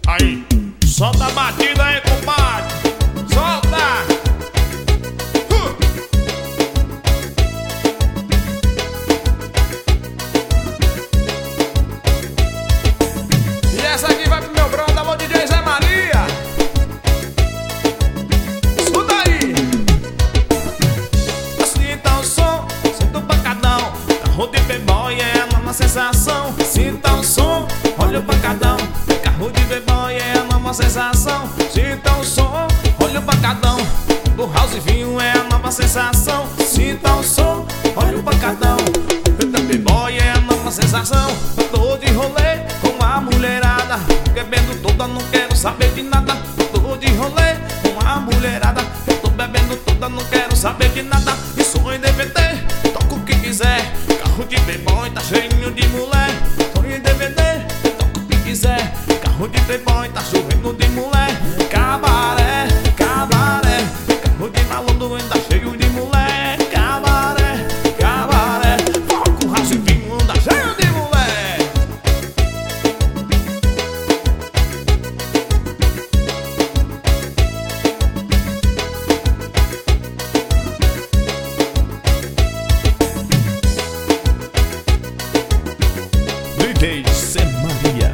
Aí, solta a batida aí, compadre. Solta! E essa aqui vai pro meu brother, alô DJ Zé Maria. Escuta aí. Sinta o som, sinta o pancadão. Carro de B-boy é a nova sensação. Sinta o som, olha o pancadão. Carro de B-boy é a nova sensação. Sinta o som, olha o pancadão. Do house vinho é a nova sensação. Sinta o som, olha o pancadão. Do B-boy é a nova sensação. Eu tô de rolê com a mulherada, bebendo toda, não quero saber de nada. Eu tô de rolê com a mulherada, eu tô bebendo toda, não quero saber de nada. E sou em DVD, toco o que quiser. Carro de B-boy tá cheio de mulher. Sou em DVD, toco o que quiser. Carro de B-boy tá chovendo de mulher. Cabaré, cabaré. Carro de malandro anda cheio de mulher. Cabaré, cabaré. Foco, raço e vinho anda cheio de mulher. DJ Zé Maria.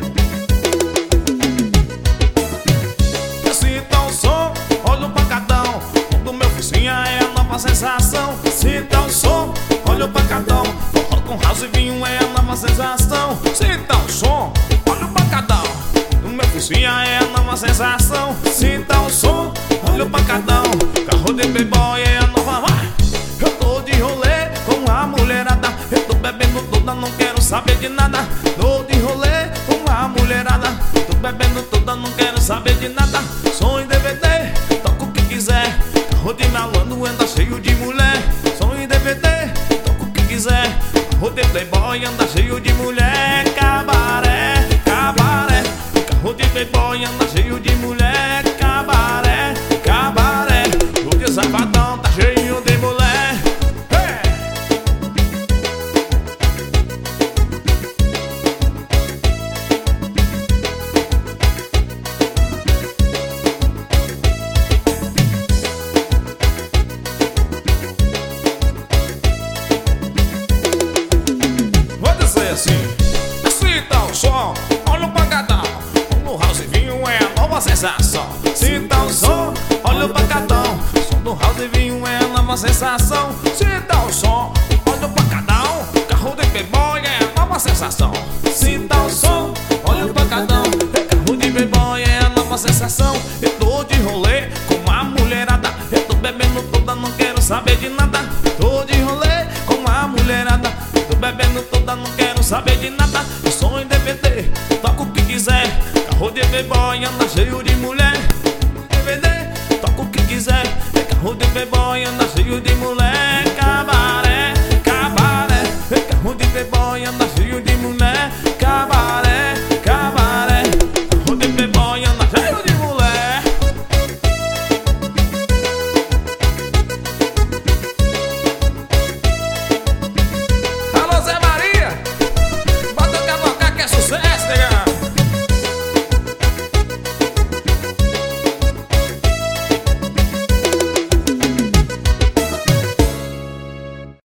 Sinta o som, olha o pancadão. Do meu focinha é a nova sensação. Sinta o som, olha o pancadão. Forró com house e vinho é a nova sensação. Sinta o som, olha o pancadão. Do meu focinha é a nova sensação. Sinta o som, olha o pancadão. Carro de B-boy é a nova. Eu tô de rolê com a mulherada, eu tô bebendo toda, não quero saber de nada. Tô de rolê com a mulherada, tô bebendo toda, não quero saber de nada. Som em DVD, toco o que quiser. Carro de malandro anda cheio de mulher. Som em DVD, toco o que quiser. Carro de playboy anda cheio de mulher. Cabaré, cabaré. Carro de playboy anda cheio de mulher. Cabaré, cabaré. O de sabadão tá cheio de mulher. Assim, sinta o som, olha o pancadão. No house vinho é a nova sensação. Sinta o som, olha o pancadão. Som do house vinho é a nova sensação. Sinta o som, olha o pancadão. Carro de B-boy é a nova sensação. Sinta o som, olha o pancadão. Carro de B-boy é a nova sensação. Eu tô de rolê com a mulherada, eu tô bebendo toda, não quero saber de nada. Tô de rolê com a mulherada, tô bebendo toda, não quero saber de nada. Eu sou em DVD, toco o que quiser. Carro de B-boy anda cheio de mulher. DVD, toco o que quiser. Carro de B-boy anda cheio de mulher. Cabaré, cabaré. Carro de B-boy anda cheio de mulher. Cabaré,